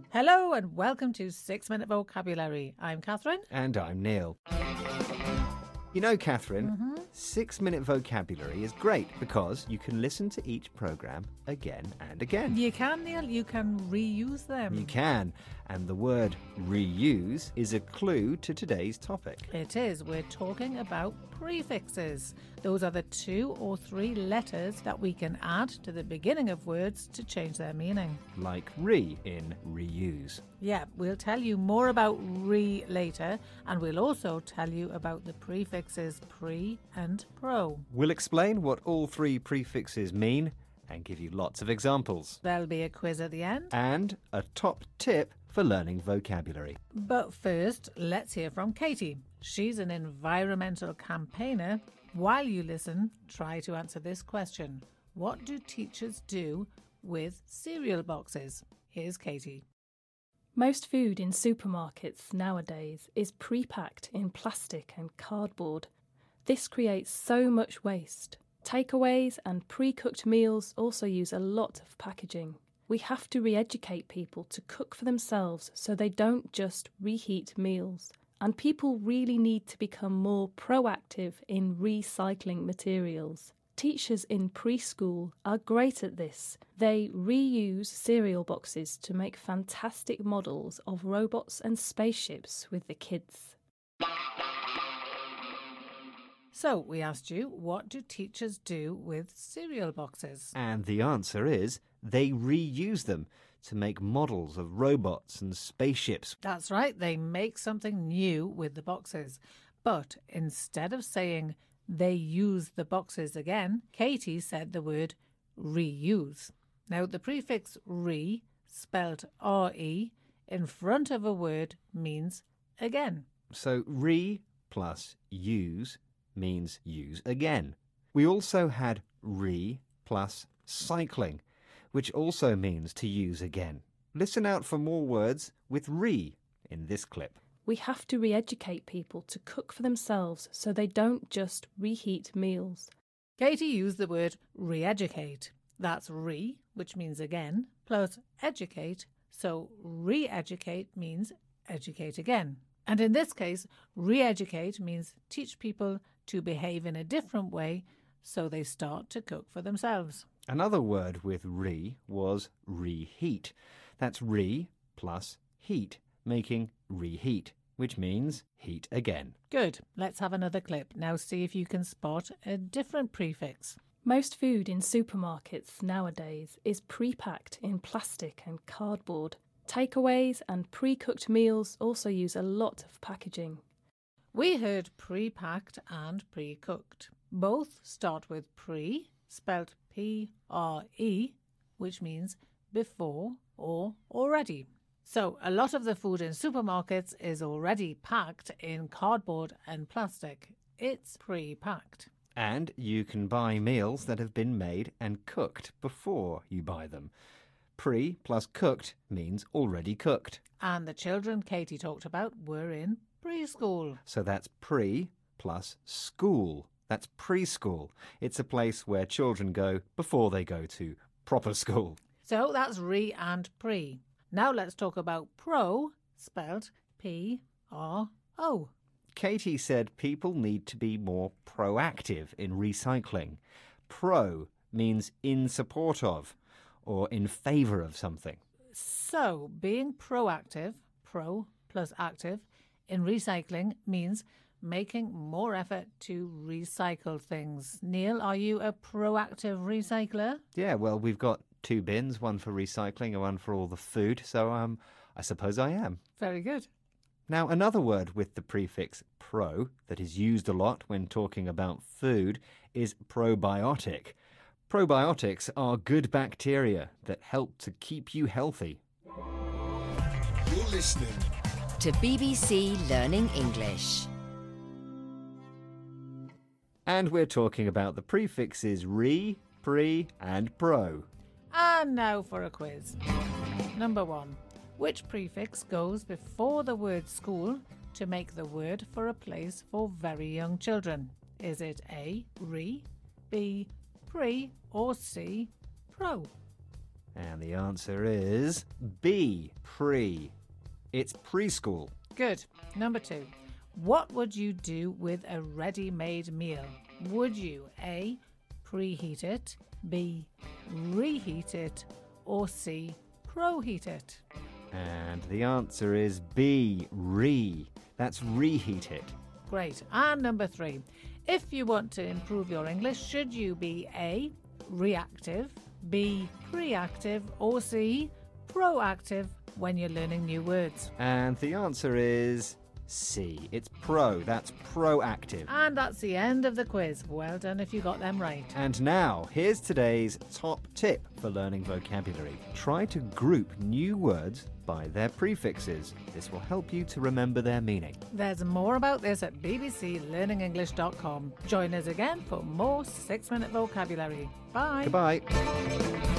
Hello and welcome to 6 Minute Vocabulary. I'm Catherine. And I'm Neil. You know, Catherine, 6 Minute Vocabulary is great because you can listen to each programme again and again. You can, Neil. You can reuse them. You can. And the word reuse is a clue to today's topic. It is. We're talking about prefixes. Those are the 2 or 3 letters that we can add to the beginning of words to change their meaning. Like re in reuse. Yeah, we'll tell you more about re later, and we'll also tell you about the prefixes pre and pro. We'll explain what all 3 prefixes mean and give you lots of examples. There'll be a quiz at the end. And a top tip for learning vocabulary. But first, let's hear from Katie. She's an environmental campaigner. While you listen, try to answer this question. What do teachers do with cereal boxes? Here's Katie. Most food in supermarkets nowadays is pre-packed in plastic and cardboard. This creates so much waste. Takeaways and pre-cooked meals also use a lot of packaging. We have to re-educate people to cook for themselves so they don't just reheat meals. And people really need to become more proactive in recycling materials. Teachers in preschool are great at this. They reuse cereal boxes to make fantastic models of robots and spaceships with the kids. So we asked you, what do teachers do with cereal boxes? And the answer is they reuse them to make models of robots and spaceships. That's right, they make something new with the boxes. But instead of saying they use the boxes again, Katie said the word reuse. Now, the prefix re, spelt R-E, in front of a word means again. So re plus use means use again. We also had re plus cycling, which also means to use again. Listen out for more words with re in this clip. We have to re-educate people to cook for themselves so they don't just reheat meals. Katie used the word re-educate. That's re, which means again, plus educate. So re-educate means educate again. And in this case, re-educate means teach people to behave in a different way so they start to cook for themselves. Another word with re was reheat. That's re plus heat, making reheat, which means heat again. Good. Let's have another clip. Now see if you can spot a different prefix. Most food in supermarkets nowadays is pre-packed in plastic and cardboard. Takeaways and pre-cooked meals also use a lot of packaging. We heard pre-packed and pre-cooked. Both start with pre, spelt P-R-E, which means before or already. So a lot of the food in supermarkets is already packed in cardboard and plastic. It's pre-packed. And you can buy meals that have been made and cooked before you buy them. Pre plus cooked means already cooked. And the children Katie talked about were in preschool. So that's pre plus school. That's preschool. It's a place where children go before they go to proper school. So that's re and pre. Now let's talk about pro, spelt P-R-O. Katie said people need to be more proactive in recycling. Pro means in support of or in favour of something. So being proactive, pro plus active, in recycling means making more effort to recycle things. Neil, are you a proactive recycler? Yeah, well, we've got 2 bins, one for recycling and one for all the food, so I suppose I am. Very good. Now, another word with the prefix pro that is used a lot when talking about food is probiotic. Probiotics are good bacteria that help to keep you healthy. You're listening to BBC Learning English. And we're talking about the prefixes re, pre and pro. And now for a quiz. Number 1. Which prefix goes before the word school to make the word for a place for very young children? Is it A, re, B, pre, or C, pro? And the answer is B, pre. It's preschool. Good. Number 2. What would you do with a ready-made meal? Would you A, preheat it, B, reheat it, or C, proheat it? And the answer is B, That's reheat it. Great. And number 3. If you want to improve your English, should you be A, reactive, B, preactive, or C, proactive when you're learning new words? And the answer is C. It's pro. That's proactive. And that's the end of the quiz. Well done if you got them right. And now, here's today's top tip for learning vocabulary. Try to group new words by their prefixes. This will help you to remember their meaning. There's more about this at bbclearningenglish.com. Join us again for more 6-minute vocabulary. Bye. Goodbye.